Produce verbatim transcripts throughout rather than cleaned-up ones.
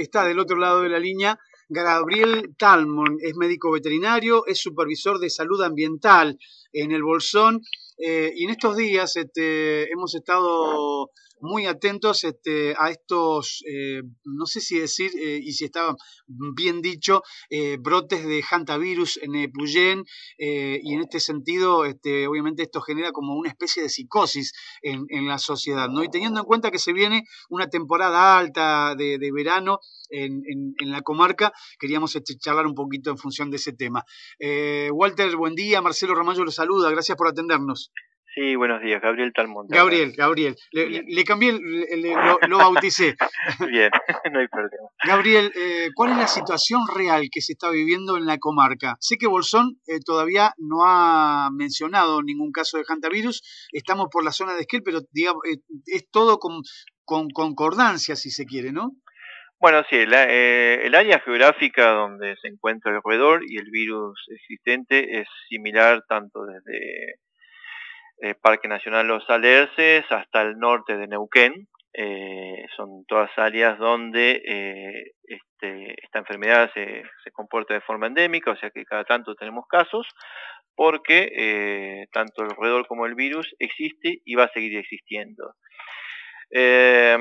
está del otro lado de la línea Gabriel Talmon, es médico veterinario, es supervisor de salud ambiental en el Bolsón, eh, y en estos días este, hemos estado muy atentos este, a estos, eh, no sé si decir, eh, y si estaba bien dicho, eh, brotes de hantavirus en Epuyén, eh, y en este sentido, este, obviamente esto genera como una especie de psicosis en, en la sociedad, ¿no? Y teniendo en cuenta que se viene una temporada alta de, de verano en, en, en la comarca, queríamos este, charlar un poquito en función de ese tema. Eh, Walter, buen día, Marcelo Ramallo lo saluda, gracias por atendernos. Sí, buenos días, Gabriel Talmon. Gabriel, Gabriel, le, le cambié, le, le, lo, lo bauticé. Bien, no hay problema. Gabriel, eh, ¿cuál es la situación real que se está viviendo en la comarca? Sé que Bolsón eh, todavía no ha mencionado ningún caso de hantavirus, estamos por la zona de Esquel, pero digamos, eh, es todo con, con concordancia, si se quiere, ¿no? Bueno, sí, el, eh, el área geográfica donde se encuentra el roedor y el virus existente es similar tanto desde el Parque Nacional Los Alerces hasta el norte de Neuquén. Eh, son todas áreas donde eh, este, esta enfermedad se, se comporta de forma endémica, o sea que cada tanto tenemos casos, porque eh, tanto el roedor como el virus existe y va a seguir existiendo. Eh,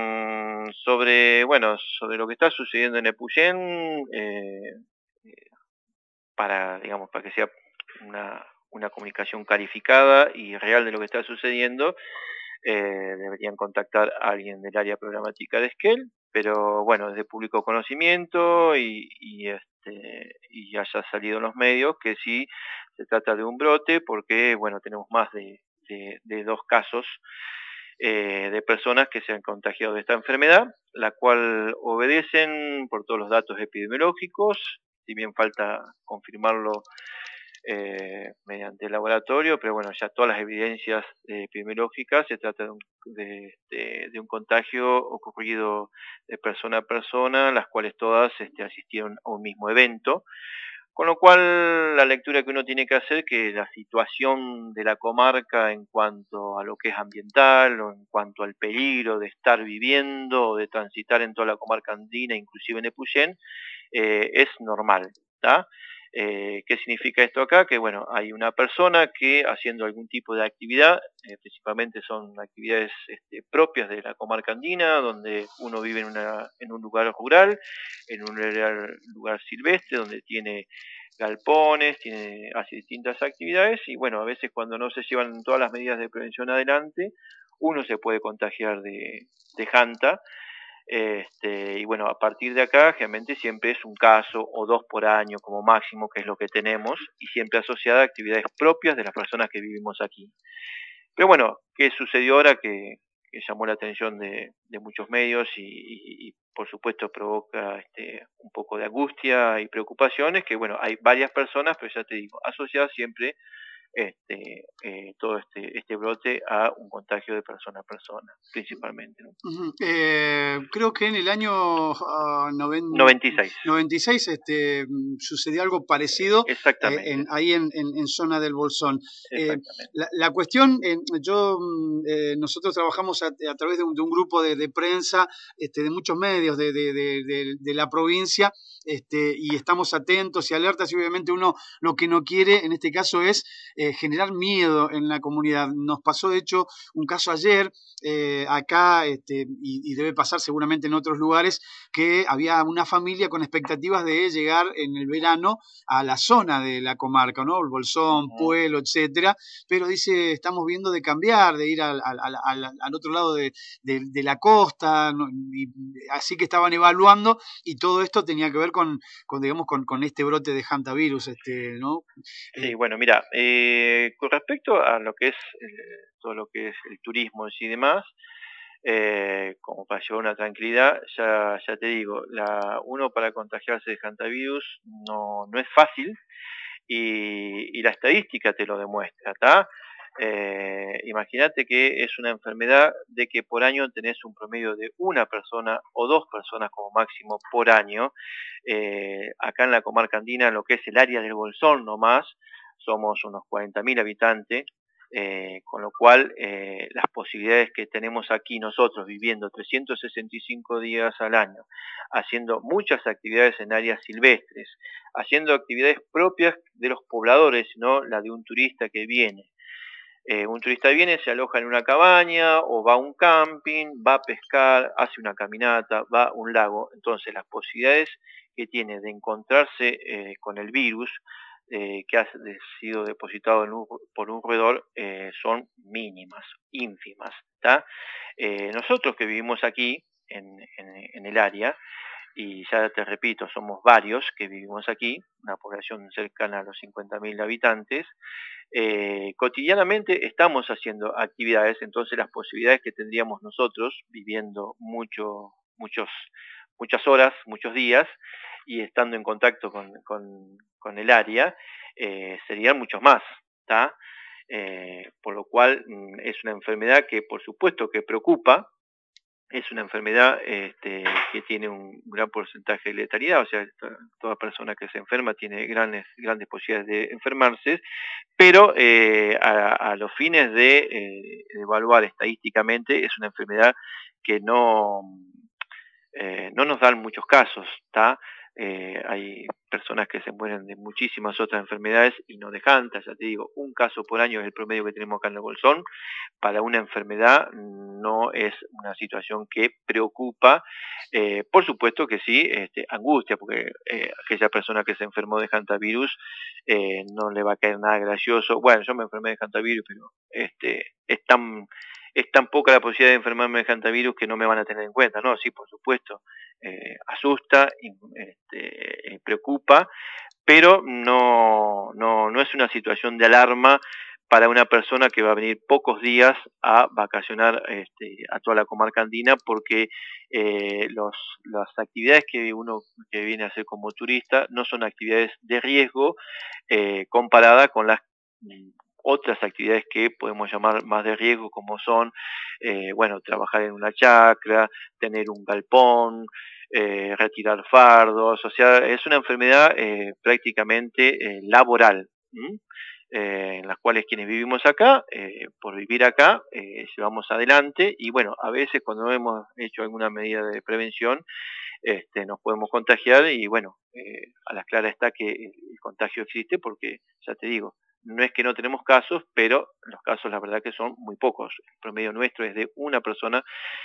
sobre, bueno, sobre lo que está sucediendo en Epuyén, eh, para, digamos, para que sea una, una comunicación calificada y real de lo que está sucediendo, eh, deberían contactar a alguien del área programática de Esquel, pero bueno, es de público conocimiento y, y, este, y haya salido en los medios que sí se trata de un brote, porque bueno, tenemos más de, de, de dos casos eh, de personas que se han contagiado de esta enfermedad, la cual obedecen por todos los datos epidemiológicos, si bien falta confirmarlo eh, mediante el laboratorio, pero bueno, ya todas las evidencias eh, epidemiológicas se trata de un, de, de, de un contagio ocurrido de persona a persona, las cuales todas este, asistieron a un mismo evento. Con lo cual, la lectura que uno tiene que hacer es que la situación de la comarca en cuanto a lo que es ambiental o en cuanto al peligro de estar viviendo o de transitar en toda la comarca andina, inclusive en Epuyén, eh, es normal, ¿tá? Eh, ¿Qué significa esto acá? Que bueno, hay una persona que haciendo algún tipo de actividad, eh, principalmente son actividades este, propias de la comarca andina, donde uno vive en, una, en un lugar rural, en un lugar, lugar silvestre, donde tiene galpones, tiene, hace distintas actividades y bueno, a veces cuando no se llevan todas las medidas de prevención adelante, uno se puede contagiar de, de Hanta. Este, y bueno, a partir de acá, generalmente siempre es un caso o dos por año como máximo, que es lo que tenemos, y siempre asociada a actividades propias de las personas que vivimos aquí. Pero bueno, ¿qué sucedió ahora que, que llamó la atención de, de muchos medios y, y, y por supuesto provoca este, un poco de angustia y preocupaciones? Que bueno, hay varias personas, pero ya te digo, asociadas siempre este, eh, todo este, este brote a un contagio de persona a persona, principalmente, ¿no? Uh-huh. Eh, creo que en el año uh, noven... noventa y seis. noventa y seis este, sucedió algo parecido eh, en, ahí en, en, en zona del Bolsón. Eh, la, la cuestión, eh, yo eh, nosotros trabajamos a, a través de un, de un grupo de, de prensa, este, de muchos medios de, de, de, de, de la provincia, este, y estamos atentos y alertas, y obviamente uno lo que no quiere en este caso es eh, generar miedo en la comunidad. Nos pasó de hecho un caso ayer eh, acá, este, y, y debe pasar seguramente en otros lugares, que había una familia con expectativas de llegar en el verano a la zona de la comarca, ¿no? El Bolsón, uh-huh. Pueblo, etcétera, pero dice, estamos viendo de cambiar, de ir al, al, al, al otro lado de, de, de la costa, ¿no? Y así que estaban evaluando, y todo esto tenía que ver con, con digamos, con, con este brote de hantavirus, este, ¿no? Sí, eh, bueno, mira, eh, con respecto a lo que es eh, todo lo que es el turismo y demás, eh, como para llevar una tranquilidad, ya, ya te digo, la, uno para contagiarse de hantavirus no, no es fácil y, y la estadística te lo demuestra, ¿tá? Eh, Imagínate que es una enfermedad de que por año tenés un promedio de una persona o dos personas como máximo por año. Eh, acá en la comarca andina, en lo que es el área del Bolsón nomás, somos unos cuarenta mil habitantes, Eh, con lo cual, eh, las posibilidades que tenemos aquí nosotros viviendo trescientos sesenta y cinco días al año, haciendo muchas actividades en áreas silvestres, haciendo actividades propias de los pobladores, no la de un turista que viene. Eh, un turista viene, se aloja en una cabaña o va a un camping, va a pescar, hace una caminata, va a un lago. Entonces las posibilidades que tiene de encontrarse eh, con el virus eh, que ha sido depositado en un, por un roedor eh, son mínimas, ínfimas. ¿Tá? Eh, nosotros que vivimos aquí en, en, en el área, y ya te repito, somos varios que vivimos aquí, una población cercana a los cincuenta mil habitantes, eh, cotidianamente estamos haciendo actividades, entonces las posibilidades que tendríamos nosotros viviendo mucho, muchos, muchas horas, muchos días y estando en contacto con, con, con el área, eh, serían muchos más, ¿tá? Eh, por lo cual es una enfermedad que por supuesto que preocupa. Es una enfermedad este, que tiene un gran porcentaje de letalidad, o sea, toda persona que se enferma tiene grandes, grandes posibilidades de enfermarse, pero eh, a, a los fines de, eh, de evaluar estadísticamente es una enfermedad que no, eh, no nos dan muchos casos, ¿tá? Eh, hay personas que se mueren de muchísimas otras enfermedades y no de Hanta, ya te digo, un caso por año es el promedio que tenemos acá en el Bolsón. Para una enfermedad no es una situación que preocupa, eh, por supuesto que sí, este, angustia, porque eh, aquella persona que se enfermó de hantavirus eh, no le va a caer nada gracioso. Bueno, yo me enfermé de hantavirus, pero este, es tan es tan poca la posibilidad de enfermarme de hantavirus que no me van a tener en cuenta. No, sí, por supuesto, eh, asusta, este, eh, preocupa, pero no, no, no es una situación de alarma para una persona que va a venir pocos días a vacacionar este, a toda la comarca andina, porque eh, los, las actividades que uno que viene a hacer como turista no son actividades de riesgo eh, comparada con las otras actividades que podemos llamar más de riesgo, como son, eh, bueno, trabajar en una chacra, tener un galpón, eh, retirar fardos, o sea, es una enfermedad eh, prácticamente eh, laboral, eh, en las cuales quienes vivimos acá, eh, por vivir acá, eh, llevamos adelante y bueno, a veces cuando hemos hecho alguna medida de prevención, este, nos podemos contagiar y bueno, eh, a las claras está que el, el contagio existe porque, ya te digo, no es que no tenemos casos, pero los casos la verdad que son muy pocos. El promedio nuestro es de una persona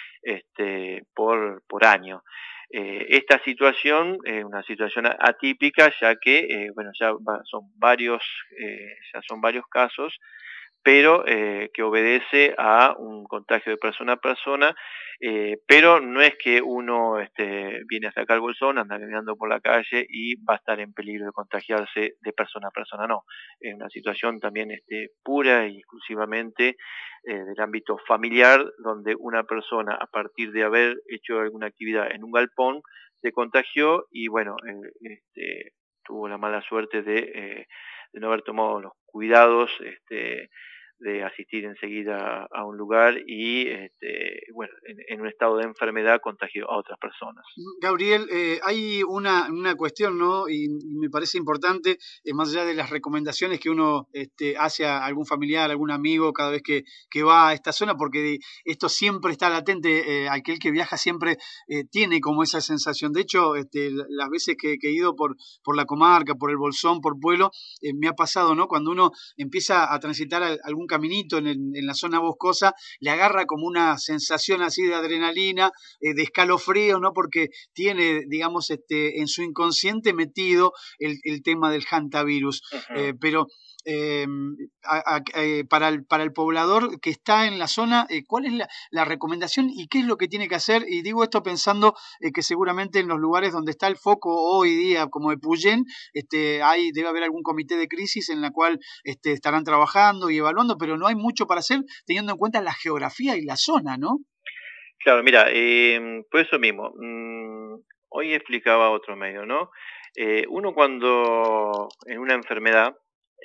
este, por, por año. Eh, esta situación es eh, una situación atípica, ya que eh, bueno, ya va, son varios, eh, ya son varios casos, pero eh, que obedece a un contagio de persona a persona, eh, pero no es que uno este, viene hasta acá al Bolsón, anda caminando por la calle y va a estar en peligro de contagiarse de persona a persona, no. Es una situación también este, pura y exclusivamente eh, del ámbito familiar, donde una persona, a partir de haber hecho alguna actividad en un galpón, se contagió y bueno, eh, este, tuvo la mala suerte de, eh, de no haber tomado los cuidados este, de asistir enseguida a un lugar y, este, bueno, en, en un estado de enfermedad contagió a otras personas. Gabriel, eh, hay una, una cuestión, ¿no? Y, y me parece importante, eh, más allá de las recomendaciones que uno este, hace a algún familiar, algún amigo cada vez que, que va a esta zona, porque esto siempre está latente, eh, aquel que viaja siempre eh, tiene como esa sensación. De hecho, este, las veces que, que he ido por, por la comarca, por el Bolsón, por Pueblo, eh, me ha pasado, ¿no? Cuando uno empieza a transitar algún caminito en, el, en la zona boscosa, le agarra como una sensación así de adrenalina, eh, de escalofrío, ¿no? Porque tiene, digamos, este, en su inconsciente metido el, el tema del hantavirus. Uh-huh. Eh, pero eh, a, a, eh, para, el, para el poblador que está en la zona, eh, ¿cuál es la, la recomendación y qué es lo que tiene que hacer? Y digo esto pensando eh, que seguramente en los lugares donde está el foco hoy día, como de Puyén, este, hay, debe haber algún comité de crisis en la cual este, estarán trabajando y evaluando, pero no hay mucho para hacer teniendo en cuenta la geografía y la zona, ¿no? Claro, mira, eh, por eso mismo, mmm, hoy explicaba otro medio, ¿no? Eh, uno cuando en una enfermedad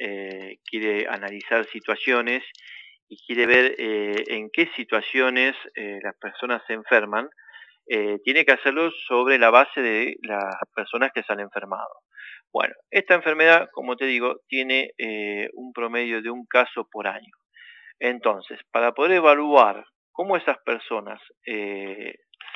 eh, quiere analizar situaciones y quiere ver eh, en qué situaciones eh, las personas se enferman, eh, tiene que hacerlo sobre la base de las personas que se han enfermado. Bueno, esta enfermedad, como te digo, tiene eh, un promedio de un caso por año. Entonces, para poder evaluar cómo esas personas eh,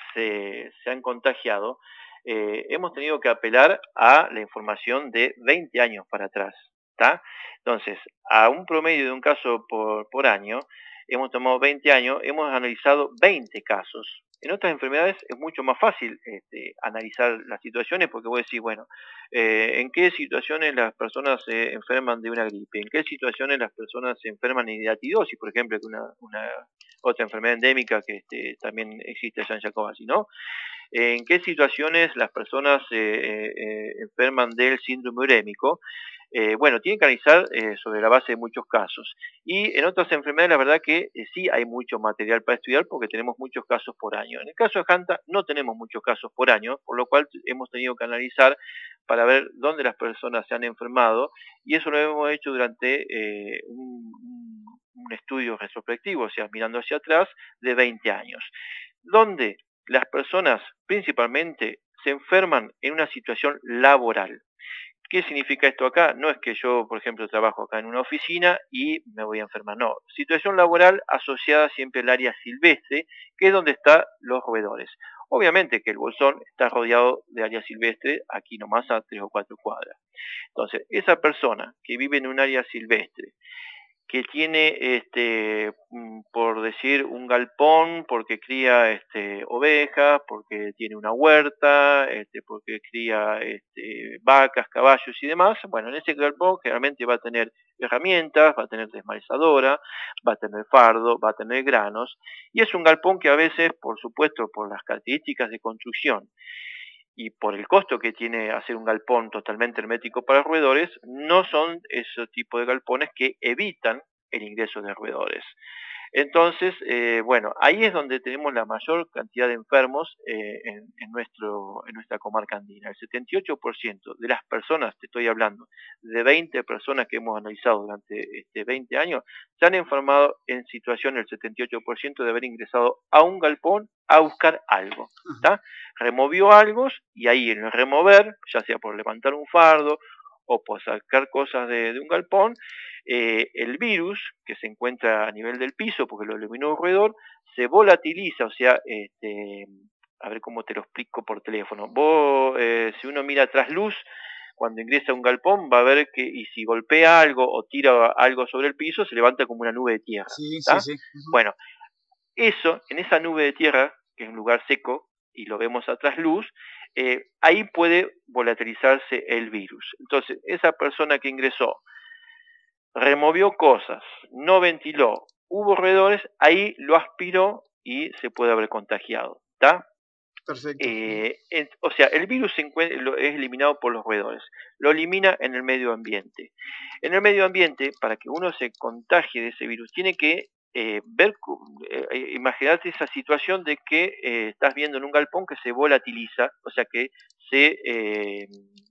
se, se han contagiado, eh, hemos tenido que apelar a la información de veinte años para atrás, ¿tá? Entonces, a un promedio de un caso por, por año, hemos tomado veinte años, hemos analizado veinte casos. En otras enfermedades es mucho más fácil este, analizar las situaciones porque vos decís, bueno, eh, ¿en qué situaciones las personas se enferman de una gripe? ¿En qué situaciones las personas se enferman de hidatidosis, por ejemplo, que una, una otra enfermedad endémica que este, también existe allá en Jacobacci, ¿no? ¿En qué situaciones las personas eh, eh, enferman del síndrome urémico? Eh, bueno, tienen que analizar eh, sobre la base de muchos casos. Y en otras enfermedades, la verdad que eh, sí hay mucho material para estudiar porque tenemos muchos casos por año. En el caso de Hanta no tenemos muchos casos por año, por lo cual hemos tenido que analizar para ver dónde las personas se han enfermado, y eso lo hemos hecho durante eh, un, un estudio retrospectivo, o sea, mirando hacia atrás, de veinte años, donde las personas principalmente se enferman en una situación laboral. ¿Qué significa esto acá? No es que yo, por ejemplo, trabajo acá en una oficina y me voy a enfermar, no. Situación laboral asociada siempre al área silvestre, que es donde están los roedores. Obviamente que el Bolsón está rodeado de área silvestre, aquí nomás a tres o cuatro cuadras. Entonces, esa persona que vive en un área silvestre, que tiene, este, por decir, un galpón, porque cría este, ovejas, porque tiene una huerta, este, porque cría este, vacas, caballos y demás, bueno, en ese galpón generalmente va a tener herramientas, va a tener desmalezadora, va a tener fardo, va a tener granos, y es un galpón que a veces, por supuesto, por las características de construcción, y por el costo que tiene hacer un galpón totalmente hermético para roedores, no son ese tipo de galpones que evitan el ingreso de roedores. Entonces, eh, bueno, ahí es donde tenemos la mayor cantidad de enfermos eh, en, en, nuestro, en nuestra comarca andina. El setenta y ocho por ciento de las personas, te estoy hablando, de veinte personas que hemos analizado durante este veinte años, se han enfermado en situación, el setenta y ocho por ciento de haber ingresado a un galpón a buscar algo. ¿Tá? Removió algo y ahí en el remover, ya sea por levantar un fardo o por sacar cosas de, de un galpón, eh, el virus que se encuentra a nivel del piso, porque lo eliminó un roedor, se volatiliza, o sea, este, a ver cómo te lo explico por teléfono. Vos, eh, si uno mira tras luz, cuando ingresa a un galpón va a ver que, y si golpea algo o tira algo sobre el piso, se levanta como una nube de tierra. Sí, sí, sí. Uh-huh. Bueno, eso, en esa nube de tierra, que es un lugar seco, y lo vemos a trasluz, eh, ahí puede volatilizarse el virus. Entonces, esa persona que ingresó, removió cosas, no ventiló, hubo roedores, ahí lo aspiró y se puede haber contagiado, ¿está? Perfecto. Eh, en, o sea, el virus se encuentra, lo, es eliminado por los roedores, lo elimina en el medio ambiente. En el medio ambiente, para que uno se contagie de ese virus, tiene que eh, ver, eh, imaginarte esa situación de que eh, estás viendo en un galpón que se volatiliza, o sea que se... Eh,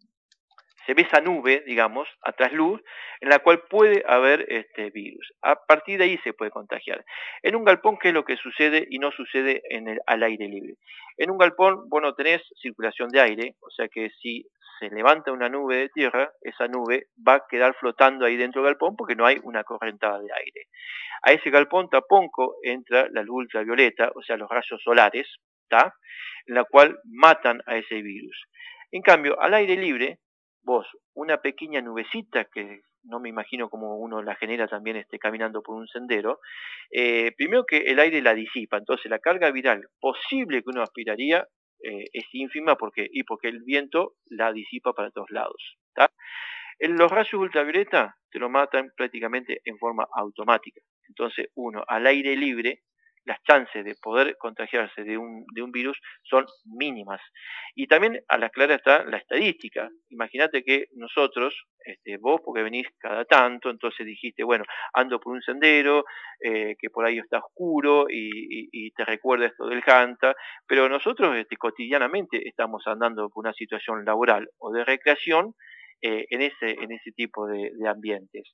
se ve esa nube, digamos, a trasluz, en la cual puede haber este virus. A partir de ahí se puede contagiar. En un galpón, ¿qué es lo que sucede y no sucede en el, al aire libre? En un galpón, vos no tenés circulación de aire, o sea que si se levanta una nube de tierra, esa nube va a quedar flotando ahí dentro del galpón porque no hay una correntada de aire. A ese galpón taponco entra la luz ultravioleta, o sea, los rayos solares, ¿tá? En la cual matan a ese virus. En cambio, al aire libre, vos, una pequeña nubecita, que no me imagino cómo uno la genera también este, caminando por un sendero, eh, primero que el aire la disipa, entonces la carga viral posible que uno aspiraría eh, es ínfima porque, y porque el viento la disipa para todos lados. ¿Tá? En los rayos ultravioleta te lo matan prácticamente en forma automática. Entonces uno al aire libre, las chances de poder contagiarse de un, de un virus son mínimas. Y también a la clara está la estadística. Imagínate que nosotros, este, vos porque venís cada tanto, entonces dijiste, bueno, ando por un sendero, eh, que por ahí está oscuro y, y, y te recuerda esto del Hanta, pero nosotros este, cotidianamente estamos andando por una situación laboral o de recreación, Eh, en ese en ese tipo de, de ambientes.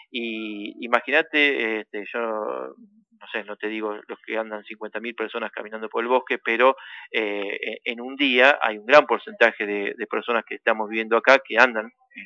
Y imagínate, este, yo no sé, no te digo los que andan cincuenta mil personas caminando por el bosque, pero eh, en un día hay un gran porcentaje de, de personas que estamos viviendo acá que andan eh,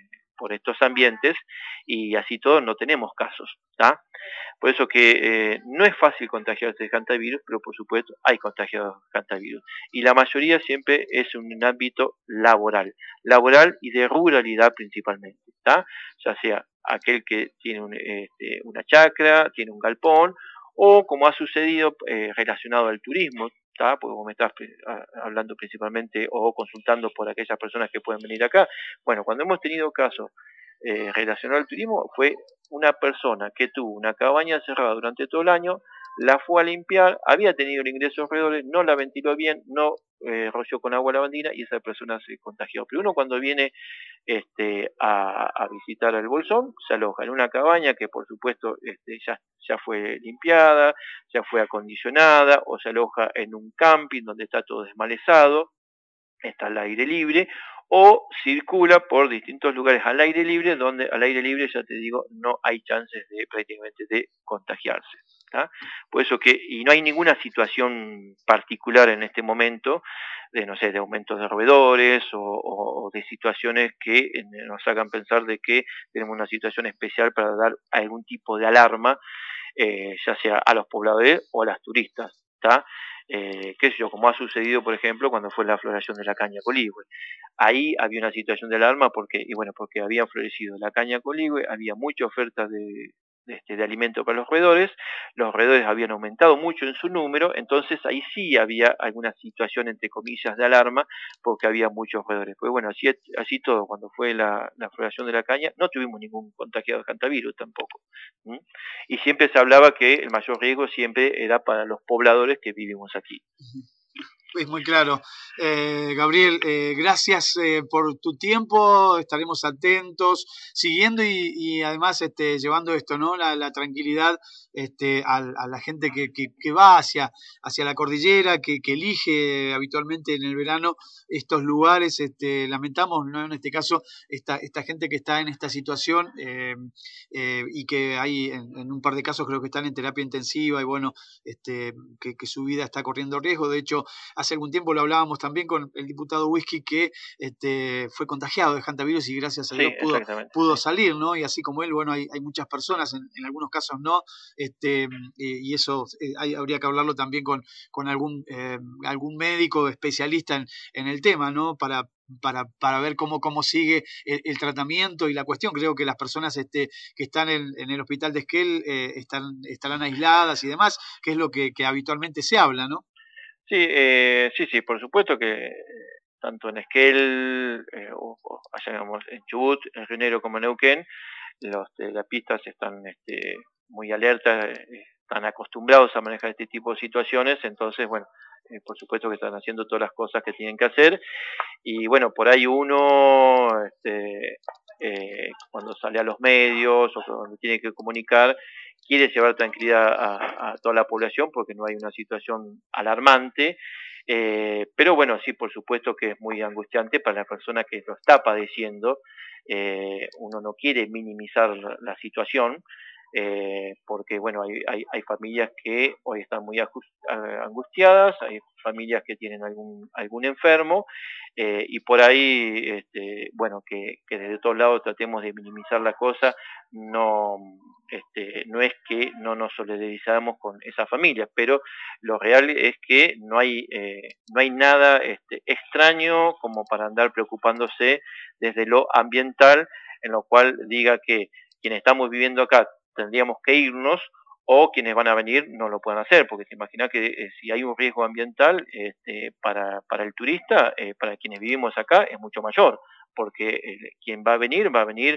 por estos ambientes, y así todo no tenemos casos, ¿tá? Por eso que eh, no es fácil contagiarse de hantavirus, pero por supuesto hay contagiados de hantavirus. Y la mayoría siempre es en un ámbito laboral, laboral y de ruralidad principalmente, ¿tá? Ya sea aquel que tiene un, este, una chacra, tiene un galpón, o como ha sucedido eh, relacionado al turismo, ¿tá? Porque vos me estás hablando principalmente o consultando por aquellas personas que pueden venir acá. Bueno, cuando hemos tenido casos eh, relacionados al turismo, fue una persona que tuvo una cabaña cerrada durante todo el año, la fue a limpiar, había tenido el ingreso de roedores, no la ventiló bien, no eh, roció con agua lavandina y esa persona se contagió. Pero uno cuando viene este, a, a visitar el Bolsón, se aloja en una cabaña que por supuesto este, ya, ya fue limpiada, ya fue acondicionada, o se aloja en un camping donde está todo desmalezado, está al aire libre, o circula por distintos lugares al aire libre, donde al aire libre, ya te digo, no hay chances de prácticamente de contagiarse, ¿tá? Por eso que, y no hay ninguna situación particular en este momento, de no sé, de aumentos de roedores, o, o de situaciones que nos hagan pensar de que tenemos una situación especial para dar algún tipo de alarma, eh, ya sea a los pobladores o a las turistas, ¿tá? Eh, qué sé yo, como ha sucedido, por ejemplo, cuando fue la floración de la caña coligüe. Ahí había una situación de alarma porque, y bueno, porque había florecido la caña coligüe, había mucha oferta de, de, este, de alimento para los roedores, los roedores habían aumentado mucho en su número, entonces ahí sí había alguna situación, entre comillas, de alarma, porque había muchos roedores. Pues bueno, así, así todo, cuando fue la, la floración de la caña, no tuvimos ningún contagiado de hantavirus tampoco. ¿Mm? Y siempre se hablaba que el mayor riesgo siempre era para los pobladores que vivimos aquí. Es muy claro. Eh, Gabriel, eh, gracias eh, por tu tiempo, estaremos atentos, siguiendo y, y además este, llevando esto, ¿no? La, la tranquilidad este, a, a la gente que, que, que va hacia, hacia la cordillera, que, que elige habitualmente en el verano estos lugares. Este, lamentamos, ¿no? En este caso, esta, esta gente que está en esta situación eh, eh, y que hay en, en un par de casos creo que están en terapia intensiva y bueno, este, que, que su vida está corriendo riesgo. De hecho, hace algún tiempo lo hablábamos también con el diputado Whisky que este, fue contagiado de hantavirus y gracias a Dios sí, pudo, pudo sí. salir, ¿no? Y así como él, bueno, hay, hay muchas personas, en, en algunos casos no, este, y eso eh, hay, habría que hablarlo también con, con algún, eh, algún médico especialista en, en el tema, ¿no? Para, para, para ver cómo, cómo sigue el, el tratamiento y la cuestión. Creo que las personas este, que están en, en el hospital de Esquel eh, están, estarán aisladas y demás, que es lo que, que habitualmente se habla, ¿no? Sí, eh, sí, sí, por supuesto que tanto en Esquel, eh, o, o allá digamos, en Chubut, en Río Negro como en Neuquén, los terapistas están este, muy alertas, eh, están acostumbrados a manejar este tipo de situaciones, entonces, bueno, eh, por supuesto que están haciendo todas las cosas que tienen que hacer, y bueno, por ahí uno, este, eh, cuando sale a los medios o cuando tiene que comunicar, quiere llevar tranquilidad a, a toda la población porque no hay una situación alarmante, eh, pero bueno, sí, por supuesto que es muy angustiante para la persona que lo está padeciendo. Eh, uno no quiere minimizar la, la situación, eh, porque bueno, hay, hay, hay familias que hoy están muy angustiadas, hay familias que tienen algún, algún enfermo, eh, y por ahí, este, bueno, que, que desde todos lados tratemos de minimizar la cosa, no, este, no es que no nos solidarizamos con esa familia, pero lo real es que no hay, eh, no hay nada este, extraño como para andar preocupándose desde lo ambiental, en lo cual diga que quienes estamos viviendo acá tendríamos que irnos, o quienes van a venir no lo puedan hacer, porque te imaginas que eh, si hay un riesgo ambiental este, para, para el turista, eh, para quienes vivimos acá es mucho mayor, porque eh, quien va a venir, va a venir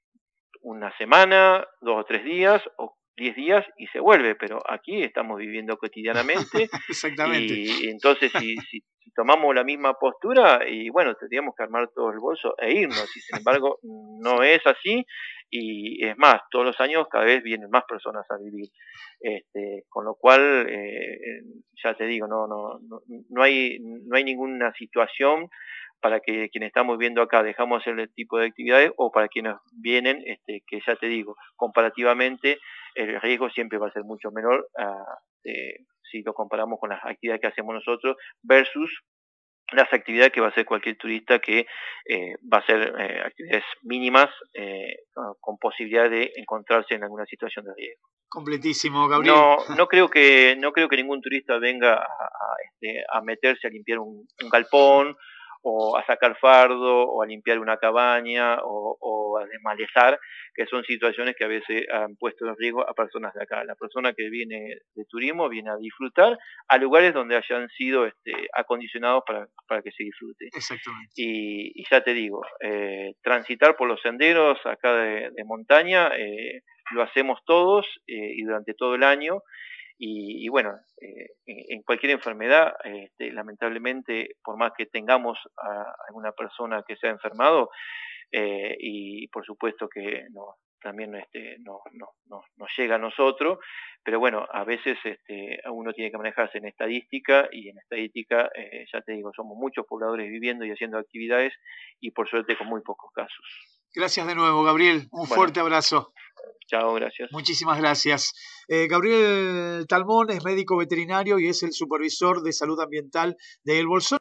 una semana, dos o tres días, o diez días y se vuelve, pero aquí estamos viviendo cotidianamente. Exactamente. Y entonces si, si, si tomamos la misma postura, y bueno, tendríamos que armar todo el bolso e irnos, y sin embargo no sí. es así, y es más, todos los años cada vez vienen más personas a vivir, este, con lo cual, eh, ya te digo, no, no, no, no, hay, no hay ninguna situación para que quienes estamos viendo acá dejamos hacer el tipo de actividades, o para quienes vienen, este, que ya te digo, comparativamente el riesgo siempre va a ser mucho menor uh, eh, si lo comparamos con las actividades que hacemos nosotros versus las actividades que va a hacer cualquier turista, que eh, va a hacer eh, actividades mínimas eh, con posibilidad de encontrarse en alguna situación de riesgo. Completísimo, Gabriel. No, no creo que no creo que ningún turista venga a, a, este, a meterse a limpiar un, un galpón, o a sacar fardo, o a limpiar una cabaña, o, o a desmalezar, que son situaciones que a veces han puesto en riesgo a personas de acá. La persona que viene de turismo viene a disfrutar a lugares donde hayan sido este, acondicionados para, para que se disfrute. Exactamente. Y, y ya te digo, eh, transitar por los senderos acá de, de montaña, eh, lo hacemos todos eh, y durante todo el año. Y, y bueno, eh, en, en cualquier enfermedad, este, lamentablemente, por más que tengamos a alguna persona que se ha enfermado, eh, y por supuesto que no, también este, no, no, no, nos llega a nosotros, pero bueno, a veces este, uno tiene que manejarse en estadística, y en estadística, eh, ya te digo, somos muchos pobladores viviendo y haciendo actividades, y por suerte con muy pocos casos. Gracias de nuevo, Gabriel. Un bueno, fuerte abrazo. Chao, gracias. Muchísimas gracias. Eh, Gabriel Talmón es médico veterinario y es el supervisor de salud ambiental de El Bolsón.